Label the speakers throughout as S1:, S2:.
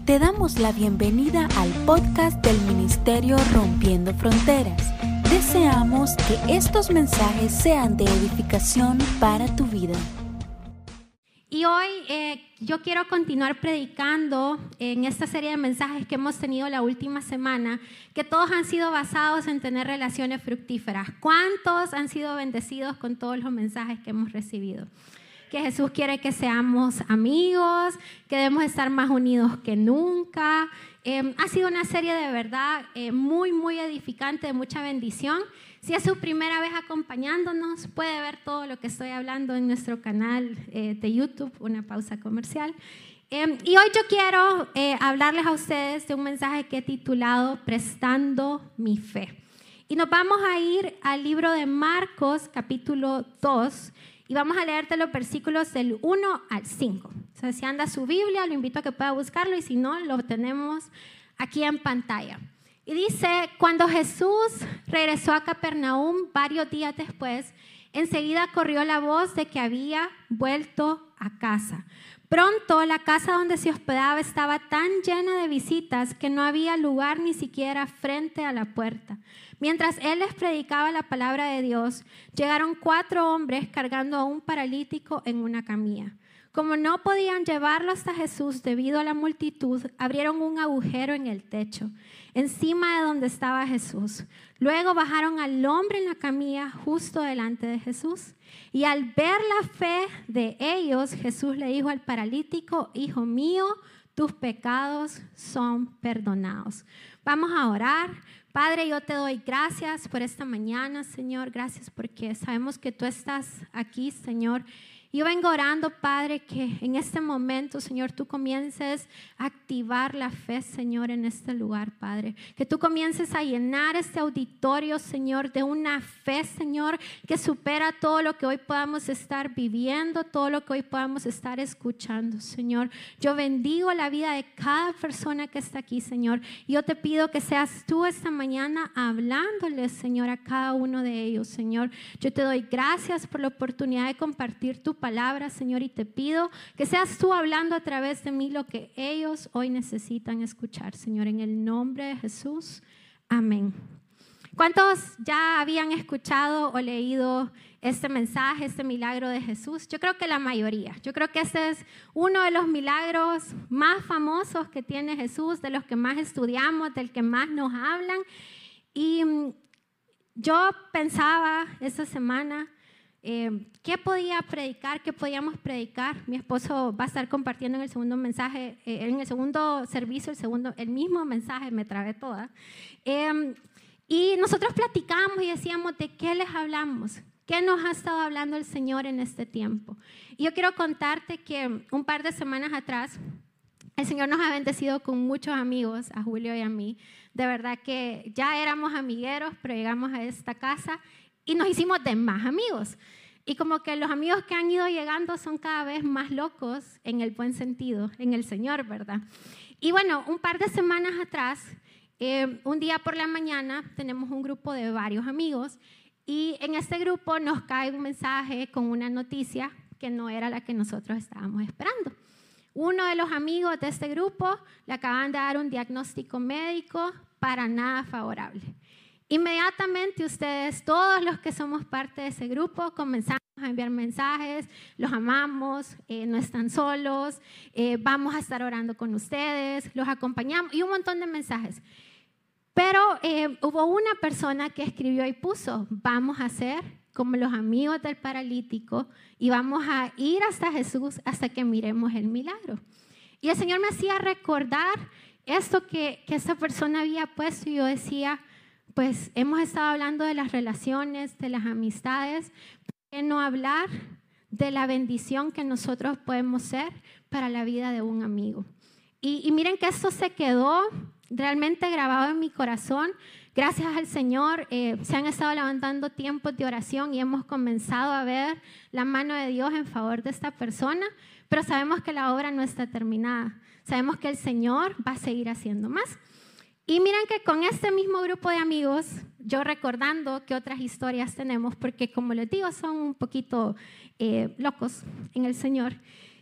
S1: Te damos la bienvenida al podcast del Ministerio Rompiendo Fronteras. Deseamos que estos mensajes sean de edificación para tu vida.
S2: Y hoy yo quiero continuar predicando en esta serie de mensajes que hemos tenido la última semana, que todos han sido basados en tener relaciones fructíferas. ¿Cuántos han sido bendecidos con todos los mensajes que hemos recibido? Que Jesús quiere que seamos amigos, que debemos estar más unidos que nunca. Ha sido una serie de verdad muy edificante, de mucha bendición. Si es su primera vez acompañándonos, puede ver todo lo que estoy hablando en nuestro canal de YouTube, una pausa comercial. Y hoy yo quiero hablarles a ustedes de un mensaje que he titulado Prestando mi fe. Y nos vamos a ir al libro de Marcos, capítulo 2, y vamos a leerte los versículos del 1 al 5. O sea, si anda su Biblia, lo invito a que pueda buscarlo, y si no, lo tenemos aquí en pantalla. Y dice, cuando Jesús regresó a Capernaum varios días después, enseguida corrió la voz de que había vuelto a casa. Pronto la casa donde se hospedaba estaba tan llena de visitas que no había lugar ni siquiera frente a la puerta. Mientras él les predicaba la palabra de Dios, llegaron 4 hombres cargando a un paralítico en una camilla. Como no podían llevarlo hasta Jesús debido a la multitud, abrieron un agujero en el techo, encima de donde estaba Jesús. Luego bajaron al hombre en la camilla justo delante de Jesús. Y al ver la fe de ellos, Jesús le dijo al paralítico, hijo mío, tus pecados son perdonados. Vamos a orar. Padre, yo te doy gracias por esta mañana, Señor. Gracias porque sabemos que tú estás aquí, Señor. Yo vengo orando, Padre, que en este momento, Señor, tú comiences a activar la fe, Señor, en este lugar, Padre. Que tú comiences a llenar este auditorio, Señor, de una fe, Señor, que supera todo lo que hoy podamos estar viviendo, todo lo que hoy podamos estar escuchando, Señor. Yo bendigo la vida de cada persona que está aquí, Señor. Y yo te pido que seas tú esta mañana hablándoles, Señor, a cada uno de ellos, Señor. Yo te doy gracias por la oportunidad de compartir tu palabra, Señor, y te pido que seas tú hablando a través de mí lo que ellos hoy necesitan escuchar, Señor, en el nombre de Jesús. Amén. ¿Cuántos ya habían escuchado o leído este mensaje, este milagro de Jesús? Yo creo que la mayoría. Yo creo que este es uno de los milagros más famosos que tiene Jesús, de los que más estudiamos, del que más nos hablan. Y yo pensaba esta semana, ¿qué podía predicar? ¿Qué podíamos predicar? Mi esposo va a estar compartiendo en el segundo mensaje, en el segundo servicio, el mismo mensaje, me trabé toda. Y nosotros platicamos y decíamos, ¿de qué les hablamos? ¿Qué nos ha estado hablando el Señor en este tiempo? Y yo quiero contarte que un par de semanas atrás, el Señor nos ha bendecido con muchos amigos, a Julio y a mí. De verdad que ya éramos amigueros, pero llegamos a esta casa y nos hicimos de más amigos. Y como que los amigos que han ido llegando son cada vez más locos en el buen sentido, en el Señor, ¿verdad? Y bueno, un par de semanas atrás, un día por la mañana, tenemos un grupo de varios amigos y en este grupo nos cae un mensaje con una noticia que no era la que nosotros estábamos esperando. Uno de los amigos de este grupo le acaban de dar un diagnóstico médico para nada favorable. Inmediatamente ustedes, todos los que somos parte de ese grupo, comenzamos a enviar mensajes, los amamos, no están solos, vamos a estar orando con ustedes, los acompañamos y un montón de mensajes. Pero hubo una persona que escribió y puso, vamos a hacer como los amigos del paralítico y vamos a ir hasta Jesús hasta que miremos el milagro. Y el Señor me hacía recordar esto que esa persona había puesto y yo decía, pues hemos estado hablando de las relaciones, de las amistades, ¿por qué no hablar de la bendición que nosotros podemos ser para la vida de un amigo? Y miren que esto se quedó realmente grabado en mi corazón. Gracias al Señor se han estado levantando tiempos de oración y hemos comenzado a ver la mano de Dios en favor de esta persona, pero sabemos que la obra no está terminada. Sabemos que el Señor va a seguir haciendo más. Y miren que con este mismo grupo de amigos, yo recordando que otras historias tenemos, porque como les digo, son un poquito locos en el Señor.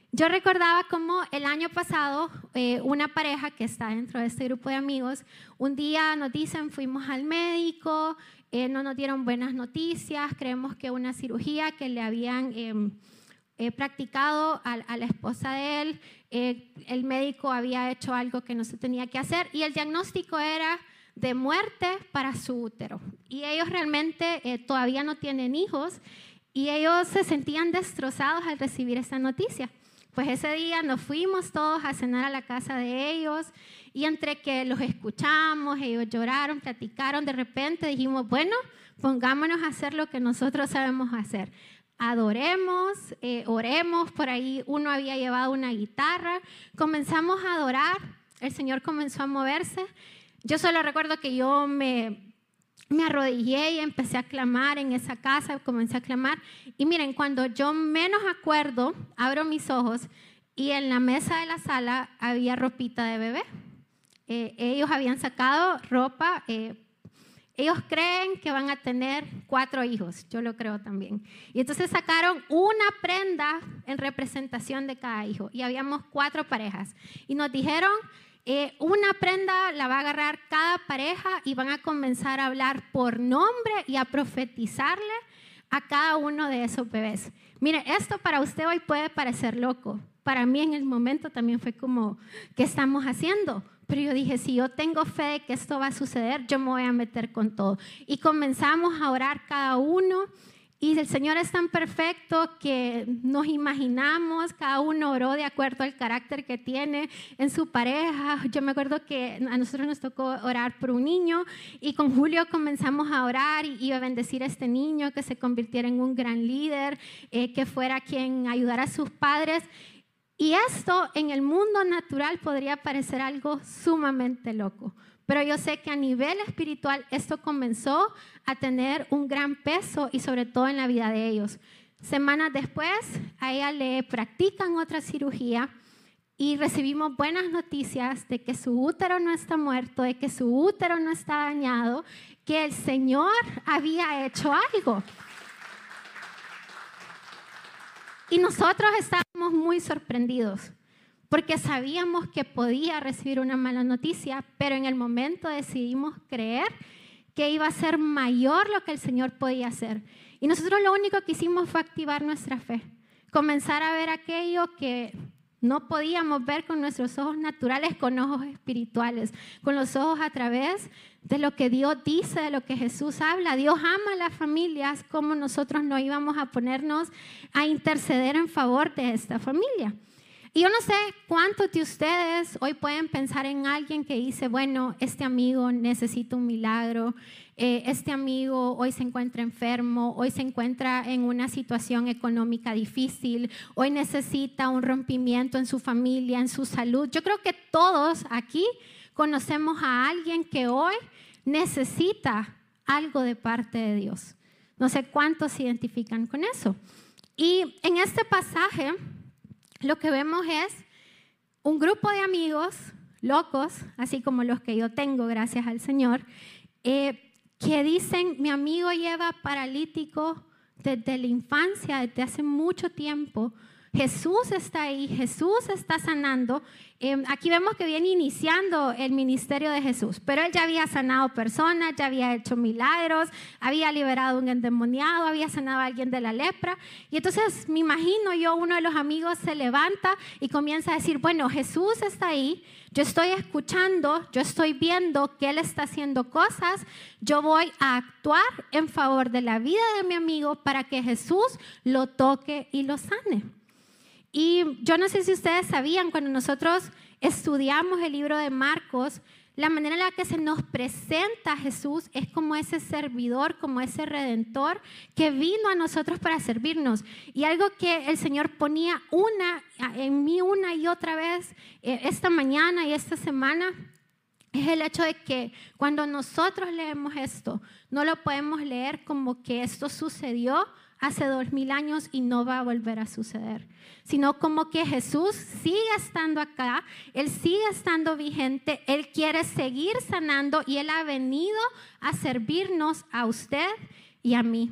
S2: Yo recordaba cómo el año pasado una pareja que está dentro de este grupo de amigos, un día nos dicen, fuimos al médico, no nos dieron buenas noticias, creemos que una cirugía que le habían practicado a la esposa de él, el médico había hecho algo que no se tenía que hacer y el diagnóstico era de muerte para su útero. Y ellos realmente todavía no tienen hijos y ellos se sentían destrozados al recibir esta noticia. Pues ese día nos fuimos todos a cenar a la casa de ellos y entre que los escuchamos, ellos lloraron, platicaron, de repente dijimos, bueno, pongámonos a hacer lo que nosotros sabemos hacer. Adoremos, oremos, por ahí uno había llevado una guitarra, comenzamos a adorar, el Señor comenzó a moverse. Yo solo recuerdo que yo me arrodillé y empecé a clamar en esa casa, comencé a clamar. Y miren, cuando yo menos acuerdo, abro mis ojos y en la mesa de la sala había ropita de bebé. Ellos habían sacado ropa. Ellos creen que van a tener 4 hijos, yo lo creo también. Y entonces sacaron una prenda en representación de cada hijo. Y habíamos 4 parejas. Y nos dijeron, una prenda la va a agarrar cada pareja y van a comenzar a hablar por nombre y a profetizarle a cada uno de esos bebés. Mire, esto para usted hoy puede parecer loco. Para mí en el momento también fue como, ¿qué estamos haciendo? Pero yo dije, si yo tengo fe de que esto va a suceder, yo me voy a meter con todo. Y comenzamos a orar cada uno. Y el Señor es tan perfecto que nos imaginamos, cada uno oró de acuerdo al carácter que tiene en su pareja. Yo me acuerdo que a nosotros nos tocó orar por un niño y con Julio comenzamos a orar y a bendecir a este niño, que se convirtiera en un gran líder, que fuera quien ayudara a sus padres. Y esto en el mundo natural podría parecer algo sumamente loco. Pero yo sé que a nivel espiritual esto comenzó a tener un gran peso y sobre todo en la vida de ellos. Semanas después a ella le practican otra cirugía y recibimos buenas noticias de que su útero no está muerto, de que su útero no está dañado, que el Señor había hecho algo. Y nosotros estábamos muy sorprendidos, porque sabíamos que podía recibir una mala noticia, pero en el momento decidimos creer que iba a ser mayor lo que el Señor podía hacer. Y nosotros lo único que hicimos fue activar nuestra fe, comenzar a ver aquello que no podíamos ver con nuestros ojos naturales, con ojos espirituales, con los ojos a través de lo que Dios dice, de lo que Jesús habla. Dios ama a las familias, como nosotros no íbamos a ponernos a interceder en favor de esta familia. Y yo no sé cuántos de ustedes hoy pueden pensar en alguien que dice, bueno, este amigo necesita un milagro, este amigo hoy se encuentra enfermo, hoy se encuentra en una situación económica difícil, hoy necesita un rompimiento en su familia, en su salud. Yo creo que todos aquí conocemos a alguien que hoy necesita algo de parte de Dios. No sé cuántos se identifican con eso. Y en este pasaje lo que vemos es un grupo de amigos locos, así como los que yo tengo, gracias al Señor, que dicen, mi amigo lleva paralítico desde la infancia, desde hace mucho tiempo. Jesús está ahí, Jesús está sanando. Aquí vemos que viene iniciando el ministerio de Jesús, pero él ya había sanado personas, ya había hecho milagros, había liberado a un endemoniado, había sanado a alguien de la lepra. Y entonces me imagino yo, uno de los amigos se levanta y comienza a decir, bueno, Jesús está ahí, yo estoy escuchando, yo estoy viendo que él está haciendo cosas, yo voy a actuar en favor de la vida de mi amigo para que Jesús lo toque y lo sane. Y yo no sé si ustedes sabían, cuando nosotros estudiamos el libro de Marcos, la manera en la que se nos presenta a Jesús es como ese servidor, como ese redentor que vino a nosotros para servirnos. Y algo que el Señor ponía en mí una y otra vez esta mañana y esta semana es el hecho de que cuando nosotros leemos esto, no lo podemos leer como que esto sucedió hace 2000 años y no va a volver a suceder, sino como que Jesús sigue estando acá, Él sigue estando vigente, Él quiere seguir sanando y Él ha venido a servirnos a usted y a mí.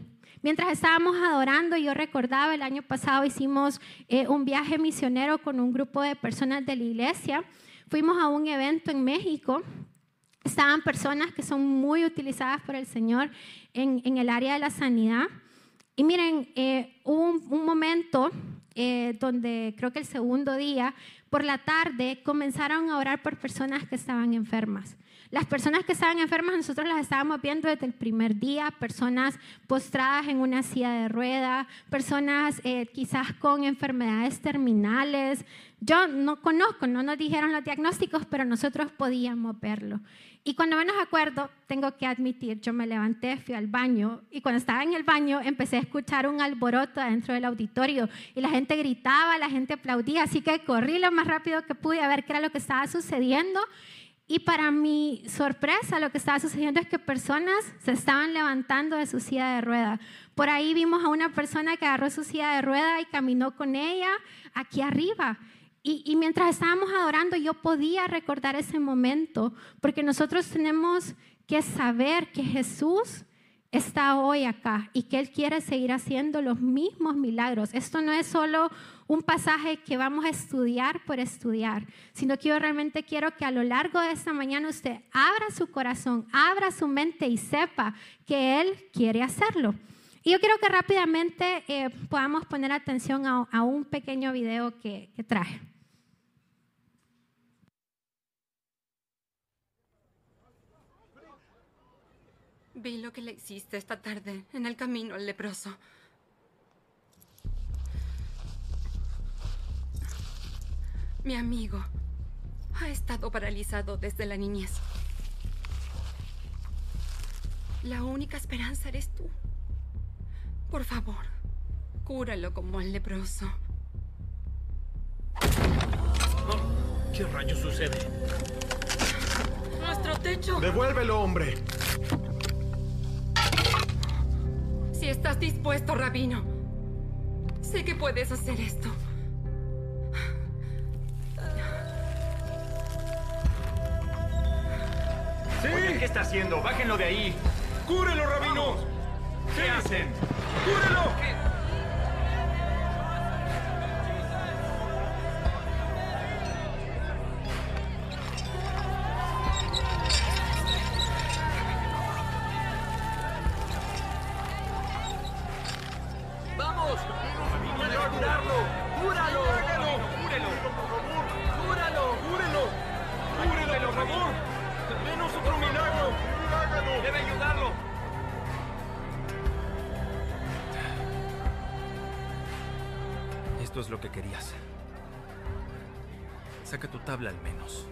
S2: Mientras estábamos adorando, yo recordaba el año pasado hicimos un viaje misionero con un grupo de personas de la iglesia. Fuimos a un evento en México. Estaban personas que son muy utilizadas por el Señor en el área de la sanidad. Y miren, hubo un momento donde creo que el segundo día, por la tarde, comenzaron a orar por personas que estaban enfermas. Las personas que estaban enfermas nosotros las estábamos viendo desde el primer día, personas postradas en una silla de ruedas, personas quizás con enfermedades terminales. Yo no conozco, no nos dijeron los diagnósticos, pero nosotros podíamos verlo. Y cuando menos acuerdo, tengo que admitir, yo me levanté, fui al baño y cuando estaba en el baño empecé a escuchar un alboroto dentro del auditorio y la gente gritaba, la gente aplaudía, así que corrí lo más rápido que pude a ver qué era lo que estaba sucediendo. Y para mi sorpresa, lo que estaba sucediendo es que personas se estaban levantando de su silla de rueda. Por ahí vimos a una persona que agarró su silla de rueda y caminó con ella aquí arriba. Y mientras estábamos adorando, yo podía recordar ese momento, porque nosotros tenemos que saber que Jesús está hoy acá y que Él quiere seguir haciendo los mismos milagros. Esto no es solo un pasaje que vamos a estudiar por estudiar, sino que yo realmente quiero que a lo largo de esta mañana usted abra su corazón, abra su mente y sepa que Él quiere hacerlo. Y yo quiero que rápidamente podamos poner atención a un pequeño video que traje.
S3: Vi lo que le hiciste esta tarde en el camino al leproso. Mi amigo ha estado paralizado desde la niñez. La única esperanza eres tú. Por favor, cúralo como al leproso.
S4: ¿Qué rayos sucede?
S3: ¡Nuestro techo!
S5: ¡Devuélvelo, hombre!
S3: Si estás dispuesto, Rabino, sé que puedes hacer esto.
S4: ¿Sí? Oye, ¿qué está haciendo? ¡Bájenlo de ahí! ¡Cúrelo, Rabino! ¡Vamos! ¿Qué hacen? ¡Cúrelo!
S6: ¡Vamos! ¡Puedes curarlo! ¡Cúralo!
S4: ¡Cúrelo!
S6: ¡Cúralo!
S4: ¡Cúrelo! ¡Cúrelo, por favor! ¡Denos otro milagro! ¡Debe ayudarlo!
S7: Esto es lo que querías. Saca tu tabla al menos.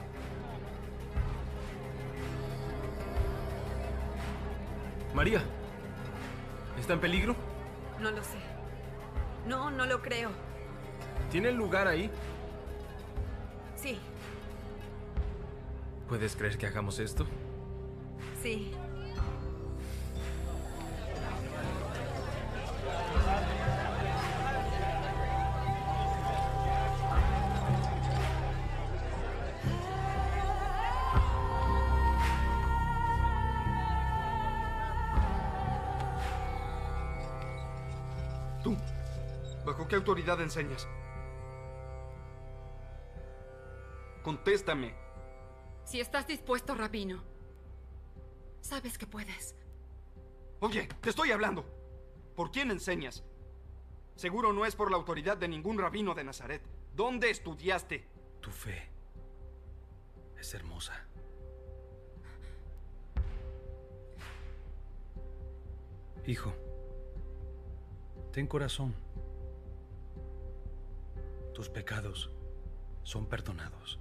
S7: María, ¿está en peligro?
S3: No lo sé. No lo creo.
S7: ¿Tienen lugar ahí?
S3: Sí,
S7: ¿Puedes creer que hagamos esto?
S3: sí.
S5: Tú, ¿bajo qué autoridad enseñas? Contéstame.
S3: Si estás dispuesto, Rabino, sabes que puedes.
S5: Oye, te estoy hablando. ¿Por quién enseñas? Seguro no es por la autoridad de ningún rabino de Nazaret. ¿Dónde estudiaste?
S7: Tu fe es hermosa. Hijo, ten corazón. Tus pecados son perdonados.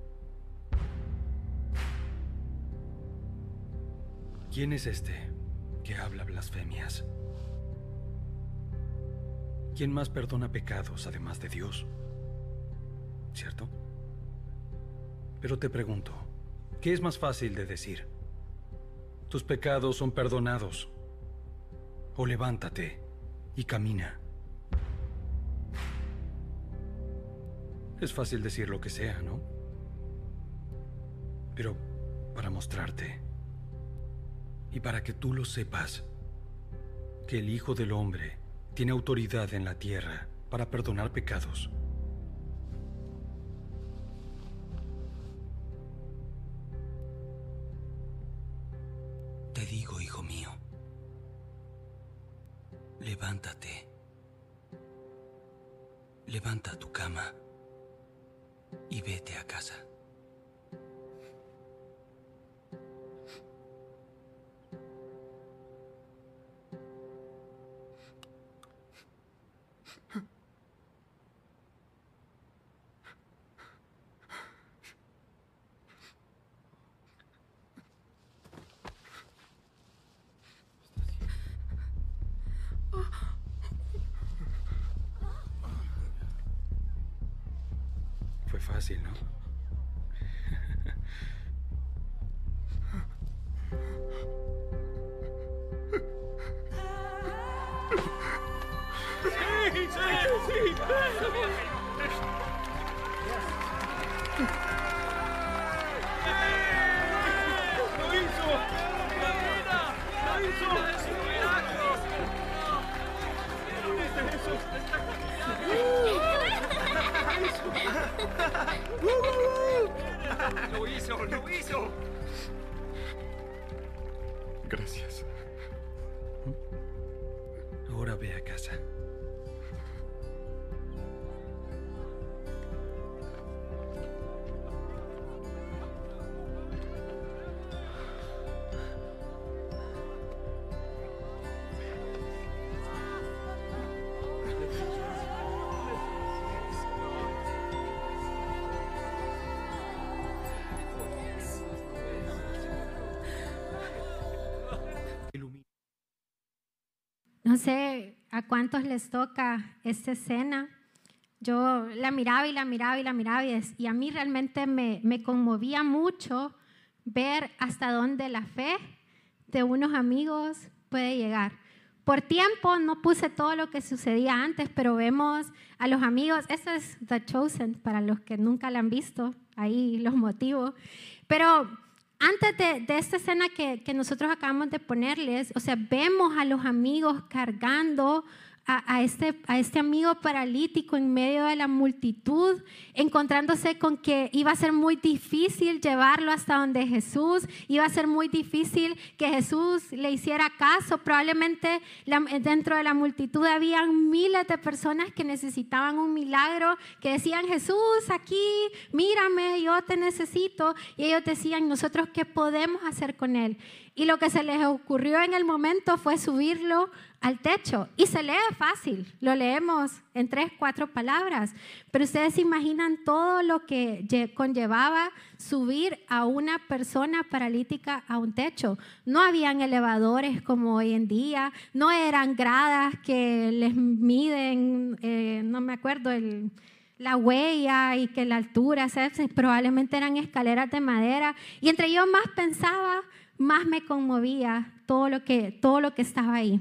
S7: ¿Quién es este que habla blasfemias? ¿Quién más perdona pecados además de Dios? ¿Cierto? Pero te pregunto, ¿qué es más fácil de decir? ¿Tus pecados son perdonados? ¿O levántate y camina? Es fácil decir lo que sea, ¿no? Pero para mostrarte y para que tú lo sepas, que el Hijo del Hombre tiene autoridad en la tierra para perdonar pecados.
S8: Te digo, hijo mío, levántate. Levanta tu cama y vete a casa.
S7: Fue fácil, ¿no?
S5: ¡Lo hizo!
S9: Gracias.
S7: Ahora ve a casa.
S2: No sé a cuántos les toca esta escena. Yo la miraba y a mí realmente me conmovía mucho ver hasta dónde la fe de unos amigos puede llegar. Por tiempo no puse todo lo que sucedía antes, pero vemos a los amigos. Esto es The Chosen, para los que nunca la han visto, ahí los motivo. Pero antes de esta escena que nosotros acabamos de ponerles, o sea, vemos a los amigos cargando a este amigo paralítico en medio de la multitud, encontrándose con que iba a ser muy difícil llevarlo hasta donde Jesús, iba a ser muy difícil que Jesús le hiciera caso. Probablemente dentro de la multitud había miles de personas que necesitaban un milagro, que decían: Jesús, aquí, mírame, yo te necesito. Y ellos decían: ¿nosotros qué podemos hacer con él? Y lo que se les ocurrió en el momento fue subirlo al techo. Y se lee fácil, lo leemos en 3, 4 palabras. Pero ustedes se imaginan todo lo que conllevaba subir a una persona paralítica a un techo. No habían elevadores como hoy en día, no eran gradas que les miden, no me acuerdo, la huella y que la altura, ¿sabes? Probablemente eran escaleras de madera. Y entre yo más pensaba, más me conmovía todo lo que estaba ahí.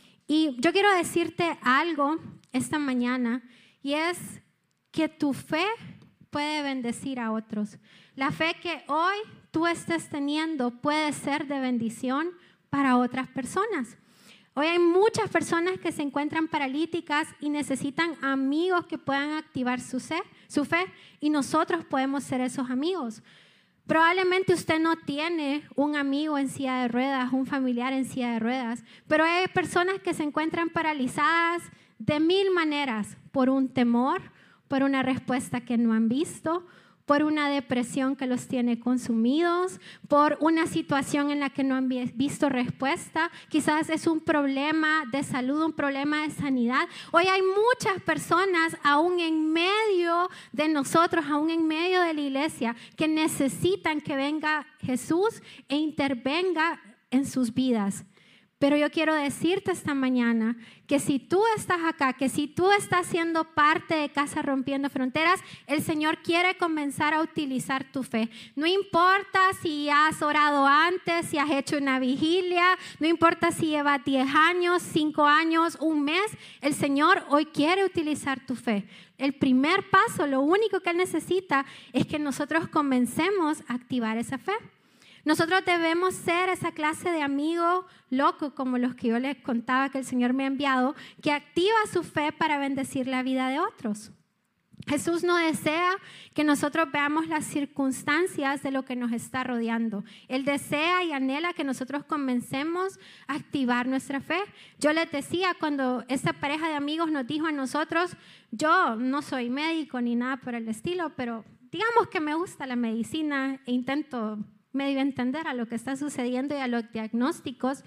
S2: Y yo quiero decirte algo esta mañana, y es que tu fe puede bendecir a otros. La fe que hoy tú estés teniendo puede ser de bendición para otras personas. Hoy hay muchas personas que se encuentran paralíticas y necesitan amigos que puedan activar su fe, y nosotros podemos ser esos amigos. Probablemente usted no tiene un amigo en silla de ruedas, un familiar en silla de ruedas, pero hay personas que se encuentran paralizadas de 1000 maneras, por un temor, por una respuesta que no han visto, por una depresión que los tiene consumidos, por una situación en la que no han visto respuesta. Quizás es un problema de salud, un problema de sanidad. Hoy hay muchas personas, aún en medio de nosotros, aún en medio de la iglesia, que necesitan que venga Jesús e intervenga en sus vidas. Pero yo quiero decirte esta mañana que si tú estás acá, que si tú estás siendo parte de Casa Rompiendo Fronteras, el Señor quiere comenzar a utilizar tu fe. No importa si has orado antes, si has hecho una vigilia, no importa si llevas 10 años, 5 años, un mes, el Señor hoy quiere utilizar tu fe. El primer paso, lo único que Él necesita es que nosotros comencemos a activar esa fe. Nosotros debemos ser esa clase de amigo loco, como los que yo les contaba que el Señor me ha enviado, que activa su fe para bendecir la vida de otros. Jesús no desea que nosotros veamos las circunstancias de lo que nos está rodeando. Él desea y anhela que nosotros comencemos a activar nuestra fe. Yo les decía cuando esta pareja de amigos nos dijo a nosotros, yo no soy médico ni nada por el estilo, pero digamos que me gusta la medicina e intento medio entender a lo que está sucediendo y a los diagnósticos.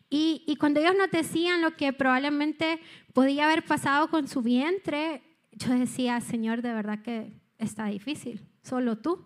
S2: Y cuando ellos nos decían lo que probablemente podía haber pasado con su vientre, yo decía, Señor, de verdad que está difícil, solo tú.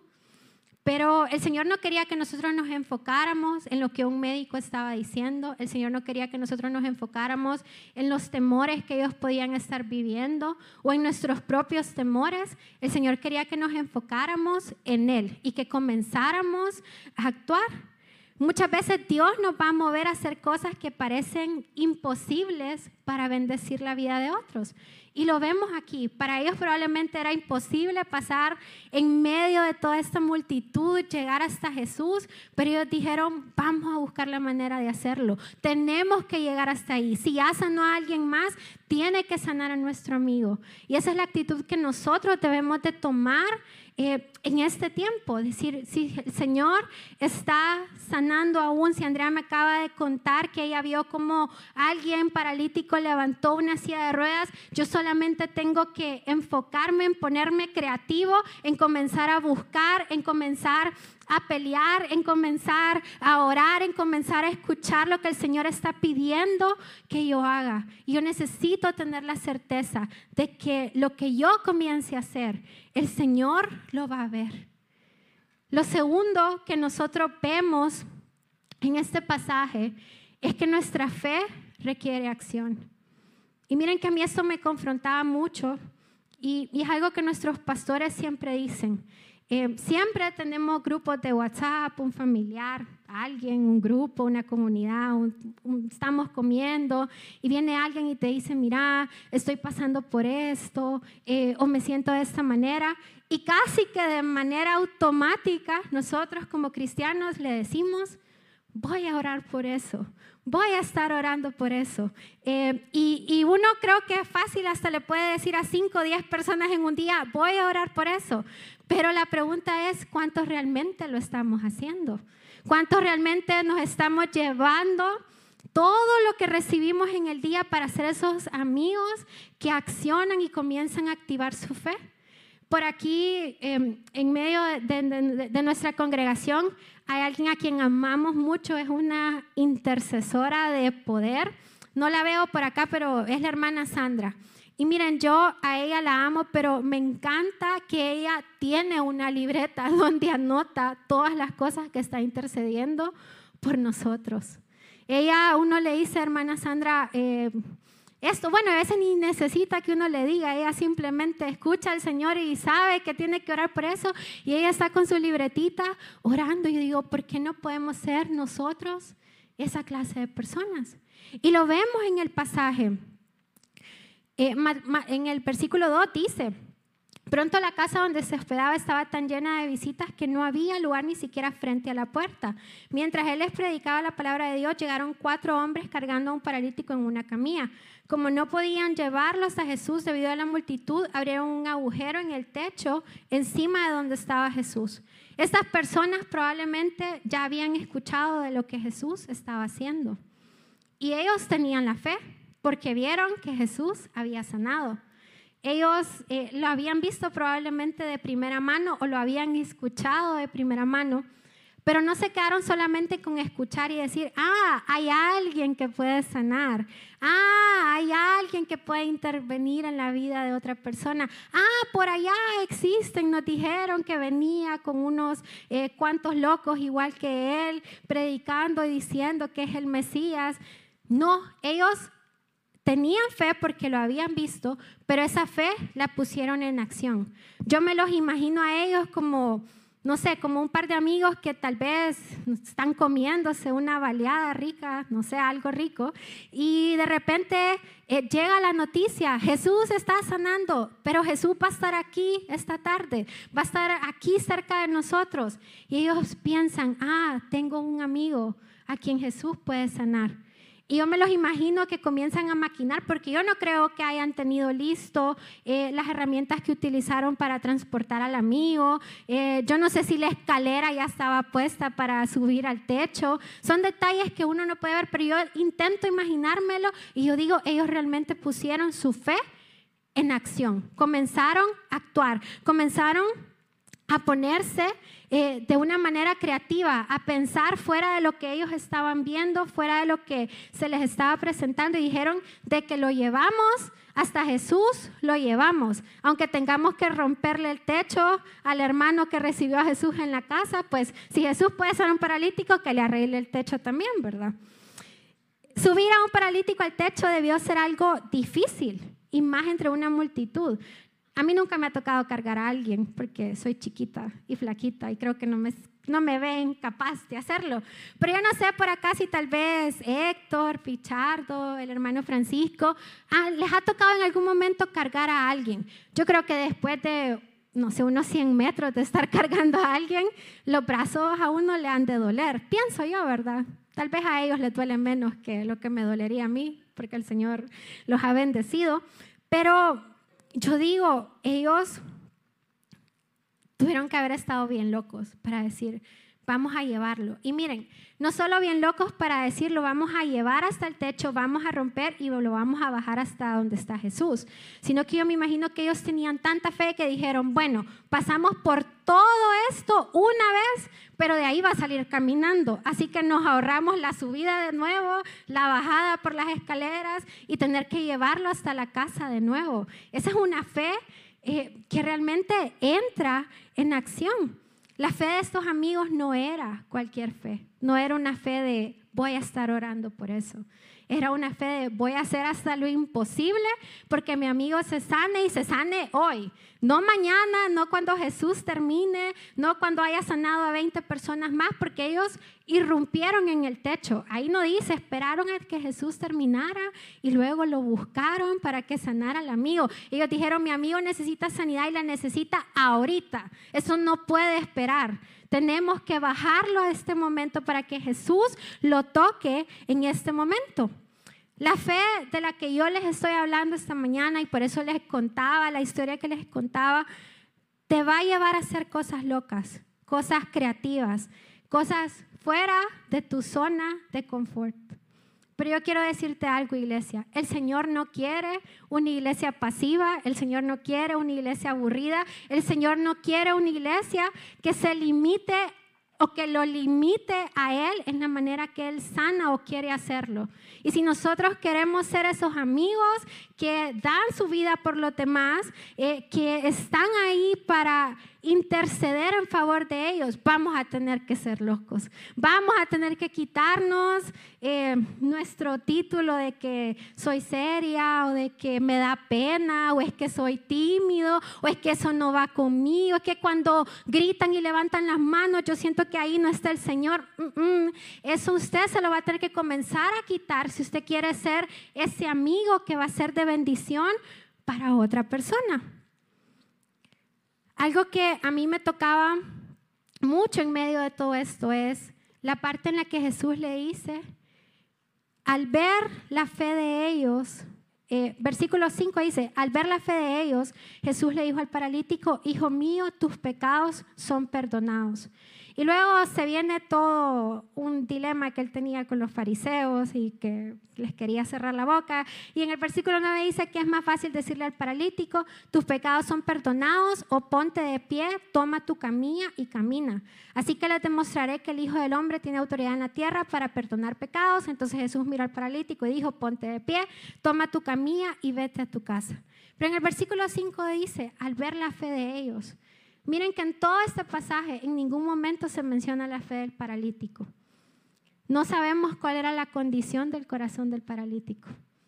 S2: Pero el Señor no quería que nosotros nos enfocáramos en lo que un médico estaba diciendo. El Señor no quería que nosotros nos enfocáramos en los temores que ellos podían estar viviendo o en nuestros propios temores. El Señor quería que nos enfocáramos en Él y que comenzáramos a actuar. Muchas veces Dios nos va a mover a hacer cosas que parecen imposibles para bendecir la vida de otros. Y lo vemos aquí. Para ellos probablemente era imposible pasar en medio de toda esta multitud, llegar hasta Jesús, pero ellos dijeron, vamos a buscar la manera de hacerlo. Tenemos que llegar hasta ahí. Si ya sanó a alguien más, tiene que sanar a nuestro amigo. Y esa es la actitud que nosotros debemos de tomar en este tiempo. Decir, si el Señor está sanando aún, si Andrea me acaba de contar que ella vio como alguien paralítico levantó una silla de ruedas, yo solamente tengo que enfocarme en ponerme creativo, en comenzar a buscar, en comenzar a pelear, en comenzar a orar, en comenzar a escuchar lo que el Señor está pidiendo que yo haga. Y yo necesito tener la certeza de que lo que yo comience a hacer, el Señor lo va a ver. Lo segundo que nosotros vemos en este pasaje es que nuestra fe requiere acción. Y miren que a mí esto me confrontaba mucho y es algo que nuestros pastores siempre dicen. Siempre tenemos grupos de WhatsApp, un familiar, alguien, un grupo, una comunidad, estamos comiendo y viene alguien y te dice, mira, estoy pasando por esto o me siento de esta manera. Y casi que de manera automática nosotros como cristianos le decimos, voy a orar por eso, voy a estar orando por eso. Y uno creo que es fácil, hasta le puede decir a 5 o 10 personas en un día, voy a orar por eso. Pero la pregunta es, ¿cuántos realmente lo estamos haciendo? ¿Cuántos realmente nos estamos llevando todo lo que recibimos en el día para ser esos amigos que accionan y comienzan a activar su fe? Por aquí, en medio de nuestra congregación, hay alguien a quien amamos mucho, es una intercesora de poder. No la veo por acá, pero es la hermana Sandra. Y miren, yo a ella la amo, pero me encanta que ella tiene una libreta donde anota todas las cosas que está intercediendo por nosotros. Uno le dice, hermana Sandra, esto, bueno, a veces ni necesita que uno le diga, ella simplemente escucha al Señor y sabe que tiene que orar por eso, y ella está con su libretita orando, y yo digo, ¿por qué no podemos ser nosotros esa clase de personas? Y lo vemos en el pasaje. En el versículo 2 dice, pronto la casa donde se hospedaba estaba tan llena de visitas que no había lugar ni siquiera frente a la puerta. Mientras él les predicaba la palabra de Dios, llegaron 4 hombres cargando a un paralítico en una camilla. Como no podían llevarlos a Jesús debido a la multitud, abrieron un agujero en el techo encima de donde estaba Jesús. Estas personas probablemente ya habían escuchado de lo que Jesús estaba haciendo. Y ellos tenían la fe, porque vieron que Jesús había sanado. Ellos lo habían visto probablemente de primera mano o lo habían escuchado de primera mano, pero no se quedaron solamente con escuchar y decir, hay alguien que puede sanar, hay alguien que puede intervenir en la vida de otra persona, por allá existen, nos dijeron que venía con unos cuantos locos igual que él, predicando y diciendo que es el Mesías. No, ellos tenían fe porque lo habían visto, pero esa fe la pusieron en acción. Yo me los imagino a ellos como, no sé, como un par de amigos que tal vez están comiéndose una baleada rica, no sé, algo rico, y de repente llega la noticia, Jesús está sanando, pero Jesús va a estar aquí esta tarde, va a estar aquí cerca de nosotros. Y ellos piensan, tengo un amigo a quien Jesús puede sanar. Y yo me los imagino que comienzan a maquinar, porque yo no creo que hayan tenido listo las herramientas que utilizaron para transportar al amigo. Yo no sé si la escalera ya estaba puesta para subir al techo. Son detalles que uno no puede ver, pero yo intento imaginármelo y yo digo, ellos realmente pusieron su fe en acción. Comenzaron a actuar, comenzaron a ponerse de una manera creativa, a pensar fuera de lo que ellos estaban viendo, fuera de lo que se les estaba presentando, y dijeron, de que lo llevamos hasta Jesús, lo llevamos. Aunque tengamos que romperle el techo al hermano que recibió a Jesús en la casa, pues si Jesús puede ser un paralítico, que le arregle el techo también, ¿verdad? Subir a un paralítico al techo debió ser algo difícil, y más entre una multitud. A mí nunca me ha tocado cargar a alguien porque soy chiquita y flaquita y creo que no me ven capaz de hacerlo. Pero yo no sé por acá si tal vez Héctor, Pichardo, el hermano Francisco, les ha tocado en algún momento cargar a alguien. Yo creo que después de, no sé, unos 100 metros de estar cargando a alguien, los brazos a uno le han de doler. Pienso yo, ¿verdad? Tal vez a ellos les duele menos que lo que me dolería a mí, porque el Señor los ha bendecido. Pero yo digo, ellos tuvieron que haber estado bien locos para decir, vamos a llevarlo. Y miren, no solo bien locos para decirlo, vamos a llevar hasta el techo, vamos a romper y lo vamos a bajar hasta donde está Jesús. Sino que yo me imagino que ellos tenían tanta fe que dijeron, bueno, pasamos por todo esto una vez, pero de ahí va a salir caminando. Así que nos ahorramos la subida de nuevo, la bajada por las escaleras y tener que llevarlo hasta la casa de nuevo. Esa es una fe que realmente entra en acción. La fe de estos amigos no era cualquier fe, no era una fe de voy a estar orando por eso. Era una fe de voy a hacer hasta lo imposible porque mi amigo se sane y se sane hoy. No mañana, no cuando Jesús termine, no cuando haya sanado a 20 personas más, porque ellos irrumpieron en el techo. Ahí no dice, esperaron a que Jesús terminara y luego lo buscaron para que sanara al amigo. Ellos dijeron, mi amigo necesita sanidad y la necesita ahorita. Eso no puede esperar. Tenemos que bajarlo a este momento para que Jesús lo toque en este momento. La fe de la que yo les estoy hablando esta mañana, y por eso les contaba la historia que les contaba, te va a llevar a hacer cosas locas, cosas creativas, cosas fuera de tu zona de confort. Pero yo quiero decirte algo, iglesia. El Señor no quiere una iglesia pasiva. El Señor no quiere una iglesia aburrida. El Señor no quiere una iglesia que se limite o que lo limite a Él en la manera que Él sana o quiere hacerlo. Y si nosotros queremos ser esos amigos que dan su vida por los demás, que están ahí para interceder en favor de ellos, vamos a tener que ser locos. Vamos a tener que quitarnos nuestro título de que soy seria o de que me da pena o es que soy tímido o es que eso no va conmigo, es que cuando gritan y levantan las manos yo siento que ahí no está el Señor. Eso usted se lo va a tener que comenzar a quitar si usted quiere ser ese amigo que va a ser de bendición para otra persona. Algo que a mí me tocaba mucho en medio de todo esto es la parte en la que Jesús le dice, al ver la fe de ellos, versículo 5 dice, al ver la fe de ellos, Jesús le dijo al paralítico, hijo mío, tus pecados son perdonados. Y luego se viene todo un dilema que él tenía con los fariseos y que les quería cerrar la boca. Y en el versículo 9 dice que es más fácil decirle al paralítico, tus pecados son perdonados, o ponte de pie, toma tu camilla y camina. Así que les demostraré que el Hijo del Hombre tiene autoridad en la tierra para perdonar pecados. Entonces Jesús miró al paralítico y dijo, ponte de pie, toma tu camilla y vete a tu casa. Pero en el versículo 5 dice, al ver la fe de ellos. Miren que en todo este pasaje en ningún momento se menciona la fe del paralítico. No sabemos cuál era la condición del corazón del paralítico.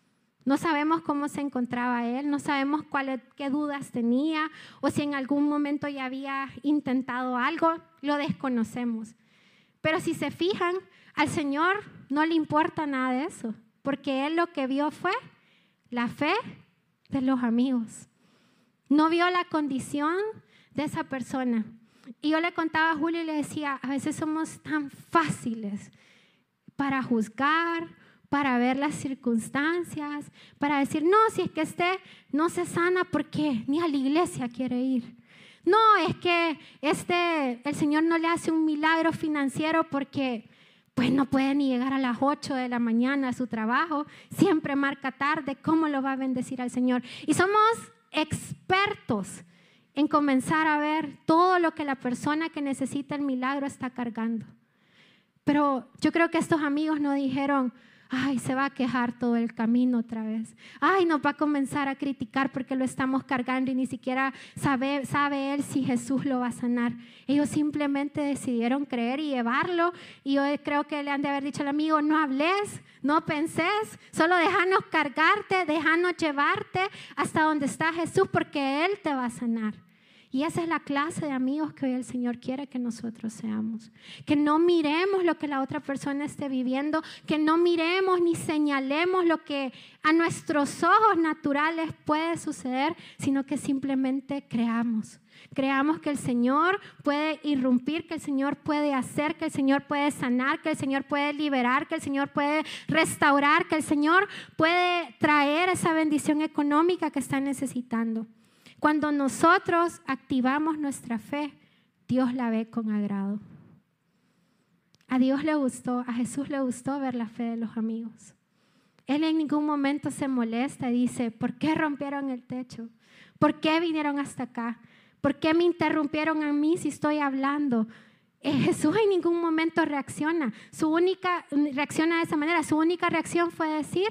S2: No sabemos cómo se encontraba él, no sabemos qué dudas tenía o si en algún momento ya había intentado algo, lo desconocemos. Pero si se fijan, al Señor no le importa nada de eso, porque Él lo que vio fue la fe de los amigos. No vio la condición de esa persona. Y yo le contaba a Julio y le decía, a veces somos tan fáciles para juzgar, para ver las circunstancias, para decir, no, si es que no se sana porque ni a la iglesia quiere ir. No, es que el Señor no le hace un milagro financiero porque pues no puede ni llegar a las 8 de la mañana a su trabajo, siempre marca tarde, ¿cómo lo va a bendecir al Señor? Y somos expertos en comenzar a ver todo lo que la persona que necesita el milagro está cargando. Pero yo creo que estos amigos no dijeron, ay, se va a quejar todo el camino otra vez. Ay, nos va a comenzar a criticar porque lo estamos cargando y ni siquiera sabe él si Jesús lo va a sanar. Ellos simplemente decidieron creer y llevarlo. Y yo creo que le han de haber dicho al amigo, no hables, no penses, solo déjanos cargarte, déjanos llevarte hasta donde está Jesús porque Él te va a sanar. Y esa es la clase de amigos que hoy el Señor quiere que nosotros seamos. Que no miremos lo que la otra persona esté viviendo, que no miremos ni señalemos lo que a nuestros ojos naturales puede suceder, sino que simplemente creamos. Creamos que el Señor puede irrumpir, que el Señor puede hacer, que el Señor puede sanar, que el Señor puede liberar, que el Señor puede restaurar, que el Señor puede traer esa bendición económica que están necesitando. Cuando nosotros activamos nuestra fe, Dios la ve con agrado. A Dios le gustó, a Jesús le gustó ver la fe de los amigos. Él en ningún momento se molesta y dice, ¿por qué rompieron el techo? ¿Por qué vinieron hasta acá? ¿Por qué me interrumpieron a mí si estoy hablando? Jesús en ningún momento reacciona. Reacciona de esa manera. Su única reacción fue decir,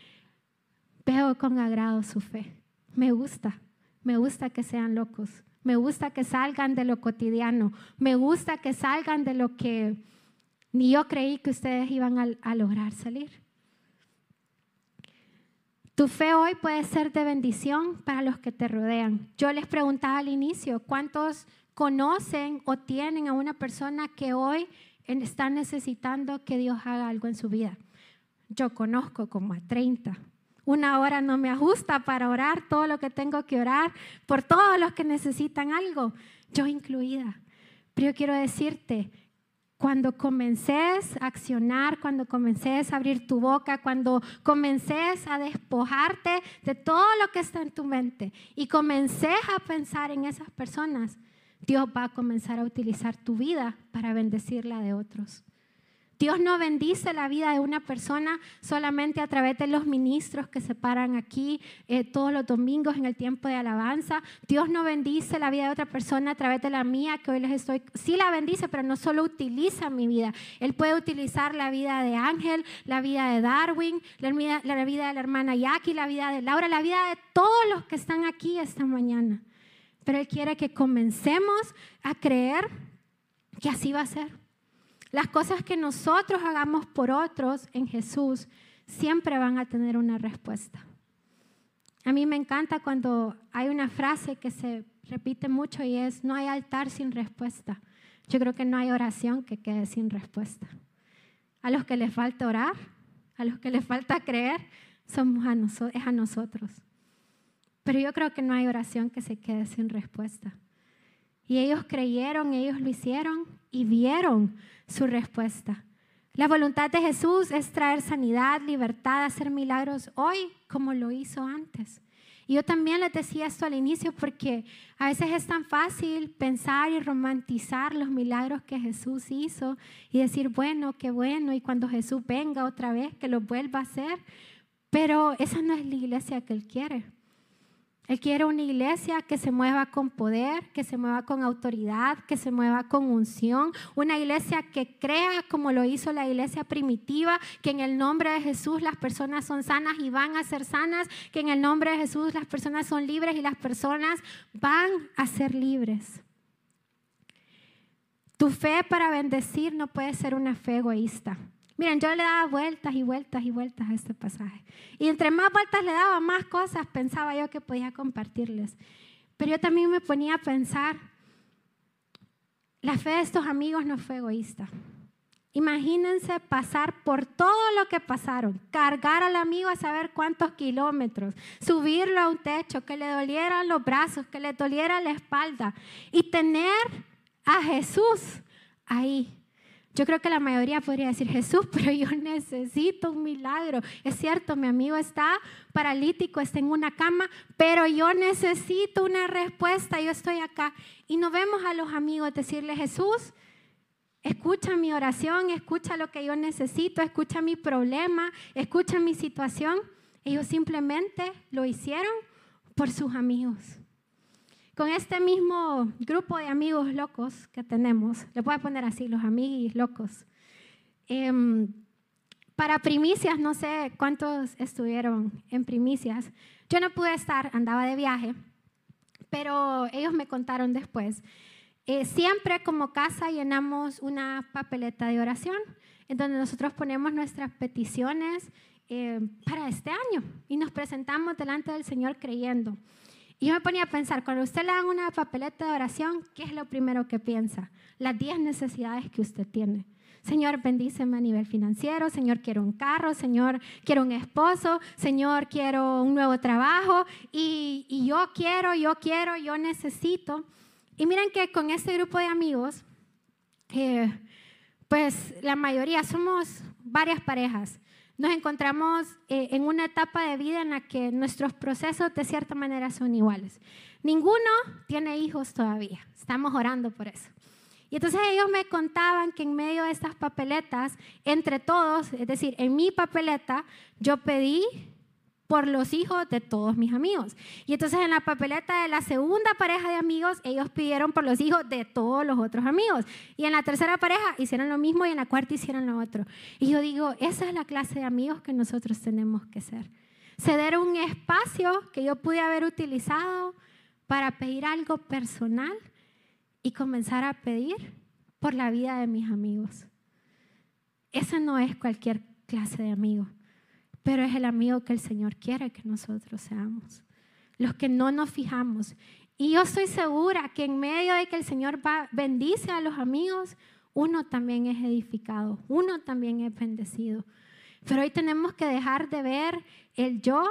S2: veo con agrado su fe. Me gusta que sean locos. Me gusta que salgan de lo cotidiano. Me gusta que salgan de lo que ni yo creí que ustedes iban a lograr salir. Tu fe hoy puede ser de bendición para los que te rodean. Yo les preguntaba al inicio, ¿cuántos conocen o tienen a una persona que hoy está necesitando que Dios haga algo en su vida? Yo conozco como a 30. Una hora no me ajusta para orar todo lo que tengo que orar por todos los que necesitan algo, yo incluida. Pero yo quiero decirte, cuando comences a accionar, cuando comences a abrir tu boca, cuando comences a despojarte de todo lo que está en tu mente y comences a pensar en esas personas, Dios va a comenzar a utilizar tu vida para bendecir la de otros. Dios no bendice la vida de una persona solamente a través de los ministros que se paran aquí todos los domingos en el tiempo de alabanza. Dios no bendice la vida de otra persona a través de la mía, que hoy sí la bendice, pero no solo utiliza mi vida. Él puede utilizar la vida de Ángel, la vida de Darwin, la vida de la hermana Jackie, la vida de Laura, la vida de todos los que están aquí esta mañana. Pero Él quiere que comencemos a creer que así va a ser. Las cosas que nosotros hagamos por otros en Jesús siempre van a tener una respuesta. A mí me encanta cuando hay una frase que se repite mucho y es, no hay altar sin respuesta. Yo creo que no hay oración que quede sin respuesta. A los que les falta orar, a los que les falta creer, es a nosotros. Pero yo creo que no hay oración que se quede sin respuesta. Y ellos creyeron, ellos lo hicieron y vieron su respuesta. La voluntad de Jesús es traer sanidad, libertad, hacer milagros hoy como lo hizo antes. Y yo también les decía esto al inicio porque a veces es tan fácil pensar y romantizar los milagros que Jesús hizo y decir, bueno, qué bueno, y cuando Jesús venga otra vez que lo vuelva a hacer. Pero esa no es la iglesia que Él quiere. Él quiere una iglesia que se mueva con poder, que se mueva con autoridad, que se mueva con unción. Una iglesia que crea como lo hizo la iglesia primitiva, que en el nombre de Jesús las personas son sanas y van a ser sanas, que en el nombre de Jesús las personas son libres y las personas van a ser libres. Tu fe para bendecir no puede ser una fe egoísta. Miren, yo le daba vueltas y vueltas y vueltas a este pasaje. Y entre más vueltas le daba, más cosas pensaba yo que podía compartirles. Pero yo también me ponía a pensar, la fe de estos amigos no fue egoísta. Imagínense pasar por todo lo que pasaron, cargar al amigo a saber cuántos kilómetros, subirlo a un techo, que le dolieran los brazos, que le doliera la espalda y tener a Jesús ahí. Yo creo que la mayoría podría decir, Jesús, pero yo necesito un milagro. Es cierto, mi amigo está paralítico, está en una cama, pero yo necesito una respuesta, yo estoy acá. Y no vemos a los amigos decirle, Jesús, escucha mi oración, escucha lo que yo necesito, escucha mi problema, escucha mi situación. Ellos simplemente lo hicieron por sus amigos. Con este mismo grupo de amigos locos que tenemos, le voy a poner así, los amiguis locos. Para primicias, no sé cuántos estuvieron en primicias. Yo no pude estar, andaba de viaje, pero ellos me contaron después. Siempre como casa llenamos una papeleta de oración en donde nosotros ponemos nuestras peticiones para este año y nos presentamos delante del Señor creyendo. Y yo me ponía a pensar, cuando usted le dan una papeleta de oración, ¿qué es lo primero que piensa? Las 10 necesidades que usted tiene. Señor, bendíceme a nivel financiero. Señor, quiero un carro. Señor, quiero un esposo. Señor, quiero un nuevo trabajo. Y yo necesito. Y miren que con este grupo de amigos, pues la mayoría somos varias parejas. Nos encontramos en una etapa de vida en la que nuestros procesos de cierta manera son iguales. Ninguno tiene hijos todavía, estamos orando por eso. Y entonces ellos me contaban que en medio de estas papeletas, entre todos, es decir, en mi papeleta, yo pedí por los hijos de todos mis amigos. Y entonces en la papeleta de la segunda pareja de amigos, ellos pidieron por los hijos de todos los otros amigos. Y en la tercera pareja hicieron lo mismo y en la cuarta hicieron lo otro. Y yo digo, esa es la clase de amigos que nosotros tenemos que ser. Ceder un espacio que yo pude haber utilizado para pedir algo personal y comenzar a pedir por la vida de mis amigos. Ese no es cualquier clase de amigo. Pero es el amigo que el Señor quiere que nosotros seamos, los que no nos fijamos. Y yo estoy segura que en medio de que el Señor bendice a los amigos, uno también es edificado, uno también es bendecido. Pero hoy tenemos que dejar de ver el yo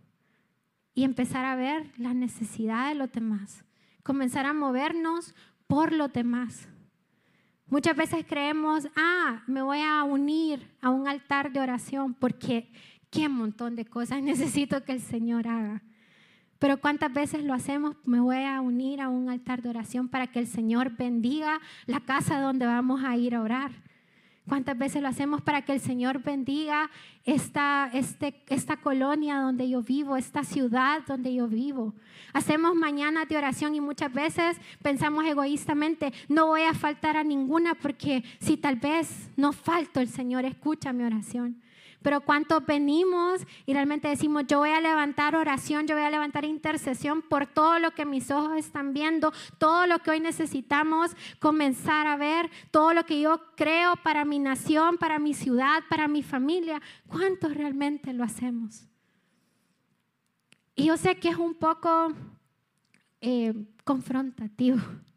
S2: y empezar a ver la necesidad de los demás, comenzar a movernos por los demás. Muchas veces creemos, me voy a unir a un altar de oración porque qué montón de cosas necesito que el Señor haga. Pero ¿cuántas veces lo hacemos? Me voy a unir a un altar de oración para que el Señor bendiga la casa donde vamos a ir a orar. ¿Cuántas veces lo hacemos para que el Señor bendiga esta colonia donde yo vivo, esta ciudad donde yo vivo? Hacemos mañanas de oración y muchas veces pensamos egoístamente, no voy a faltar a ninguna porque si tal vez no falto, el Señor escucha mi oración. Pero ¿cuántos venimos y realmente decimos, yo voy a levantar oración, yo voy a levantar intercesión por todo lo que mis ojos están viendo, todo lo que hoy necesitamos comenzar a ver, todo lo que yo creo para mi nación, para mi ciudad, para mi familia? ¿Cuántos realmente lo hacemos? Y yo sé que es un poco confrontativo,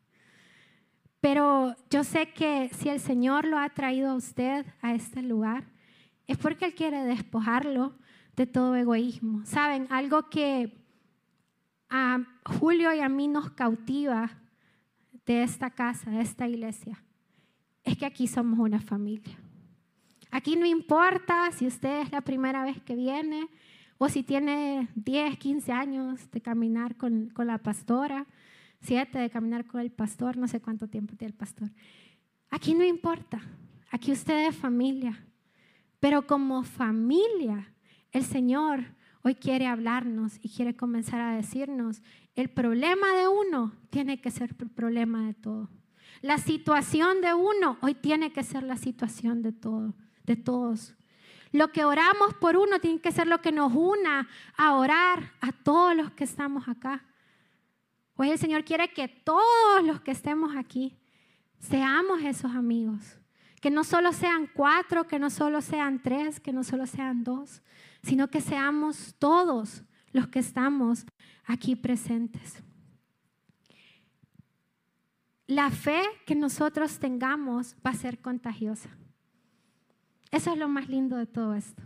S2: pero yo sé que si el Señor lo ha traído a usted a este lugar, es porque Él quiere despojarlo de todo egoísmo. ¿Saben? Algo que a Julio y a mí nos cautiva de esta casa, de esta iglesia, es que aquí somos una familia. Aquí no importa si usted es la primera vez que viene o si tiene 10, 15 años de caminar con la pastora, 7 de caminar con el pastor, no sé cuánto tiempo tiene el pastor. Aquí no importa, aquí usted es familia. Pero como familia, el Señor hoy quiere hablarnos y quiere comenzar a decirnos, el problema de uno tiene que ser el problema de todo. La situación de uno hoy tiene que ser la situación de todos. Lo que oramos por uno tiene que ser lo que nos una a orar a todos los que estamos acá. Hoy el Señor quiere que todos los que estemos aquí seamos esos amigos. Que no solo sean 4, que no solo sean 3, que no solo sean 2, sino que seamos todos los que estamos aquí presentes. La fe que nosotros tengamos va a ser contagiosa. Eso es lo más lindo de todo esto.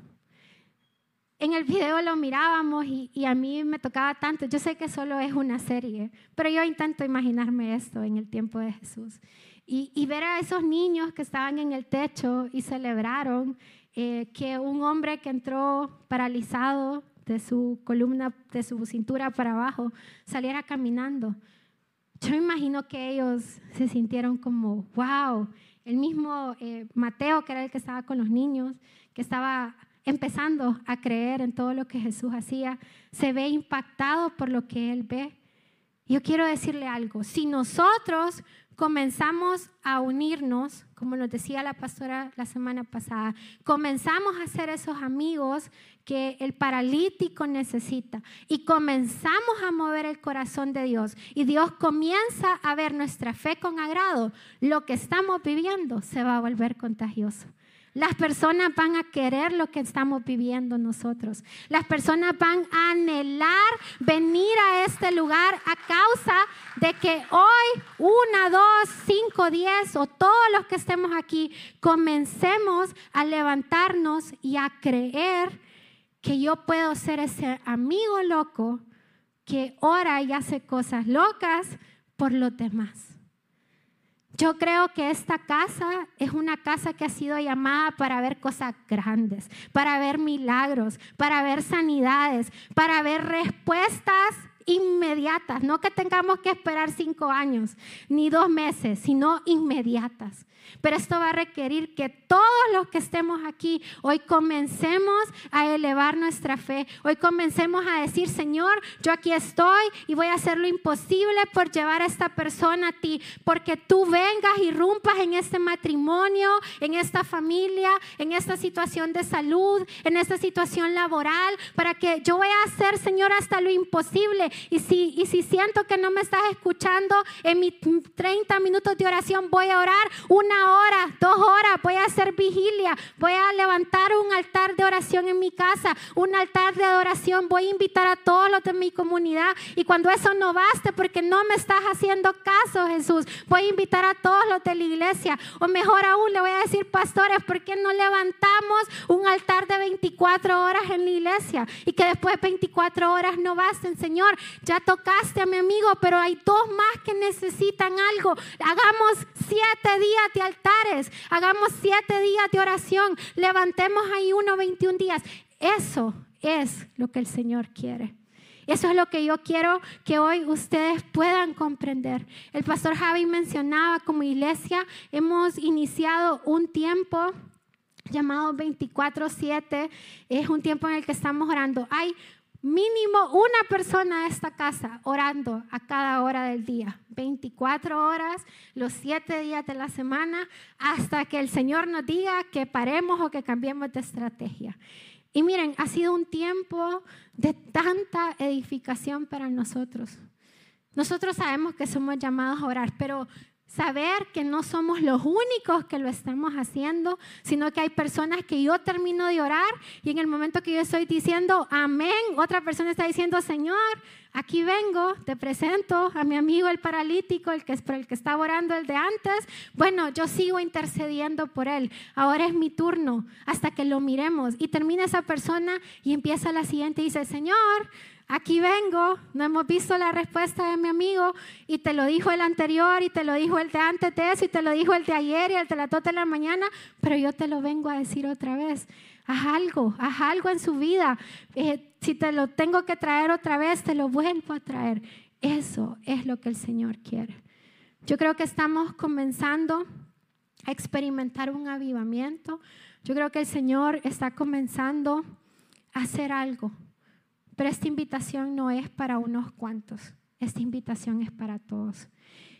S2: En el video lo mirábamos y a mí me tocaba tanto. Yo sé que solo es una serie, pero yo intento imaginarme esto en el tiempo de Jesús. Y ver a esos niños que estaban en el techo y celebraron que un hombre que entró paralizado de su columna, de su cintura para abajo, saliera caminando. Yo imagino que ellos se sintieron como, wow. El mismo Mateo, que era el que estaba con los niños, que estaba empezando a creer en todo lo que Jesús hacía, se ve impactado por lo que él ve. Yo quiero decirle algo, si nosotros comenzamos a unirnos, como nos decía la pastora la semana pasada, comenzamos a ser esos amigos que el paralítico necesita y comenzamos a mover el corazón de Dios y Dios comienza a ver nuestra fe con agrado, lo que estamos viviendo se va a volver contagioso. Las personas van a querer lo que estamos viviendo nosotros. Las personas van a anhelar venir a este lugar a causa de que hoy 1, 2, 5, 10 o todos los que estemos aquí comencemos a levantarnos y a creer que yo puedo ser ese amigo loco que ora y hace cosas locas por los demás. Yo creo que esta casa es una casa que ha sido llamada para ver cosas grandes, para ver milagros, para ver sanidades, para ver respuestas inmediatas. No que tengamos que esperar 5 años ni 2 meses, sino inmediatas. Pero esto va a requerir que todos los que estemos aquí hoy comencemos a elevar nuestra fe. Hoy comencemos a decir, Señor, yo aquí estoy y voy a hacer lo imposible por llevar a esta persona a ti. Porque tú vengas y irrumpas en este matrimonio, en esta familia, en esta situación de salud, en esta situación laboral. Para que yo voy a hacer, Señor, hasta lo imposible. Y si siento que no me estás escuchando, en mis 30 minutos de oración voy a orar 1 hora, 2 horas, voy a hacer vigilia, voy a levantar un altar de oración en mi casa, un altar de adoración, voy a invitar a todos los de mi comunidad y cuando eso no baste porque no me estás haciendo caso, Jesús, voy a invitar a todos los de la iglesia o mejor aún le voy a decir, pastores, ¿por qué no levantamos un altar de 24 horas en la iglesia y que después 24 horas no basten? Señor, ya tocaste a mi amigo, pero hay 2 más que necesitan algo. Hagamos 7 días de altares, hagamos 7 días de oración, levantemos ahí 21 días. Eso es lo que el Señor quiere. Eso es lo que yo quiero que hoy ustedes puedan comprender. El pastor Javi mencionaba como iglesia, hemos iniciado un tiempo llamado 24/7, es un tiempo en el que estamos orando. Hay mínimo una persona de esta casa orando a cada hora del día, 24 horas, los 7 días de la semana, hasta que el Señor nos diga que paremos o que cambiemos de estrategia. Y miren, ha sido un tiempo de tanta edificación para nosotros. Nosotros sabemos que somos llamados a orar, pero saber que no somos los únicos que lo estamos haciendo, sino que hay personas que yo termino de orar y en el momento que yo estoy diciendo amén, otra persona está diciendo, Señor, aquí vengo, te presento a mi amigo el paralítico, el que estaba orando el de antes. Bueno, yo sigo intercediendo por él. Ahora es mi turno hasta que lo miremos. Y termina esa persona y empieza la siguiente y dice, Señor, aquí vengo, no hemos visto la respuesta de mi amigo y te lo dijo el anterior y te lo dijo el de antes de eso y te lo dijo el de ayer y el de las 2 de la mañana, pero yo te lo vengo a decir otra vez. Haz algo en su vida. Si te lo tengo que traer otra vez, te lo vuelvo a traer. Eso es lo que el Señor quiere. Yo creo que estamos comenzando a experimentar un avivamiento. Yo creo que el Señor está comenzando a hacer algo. Pero esta invitación no es para unos cuantos, esta invitación es para todos.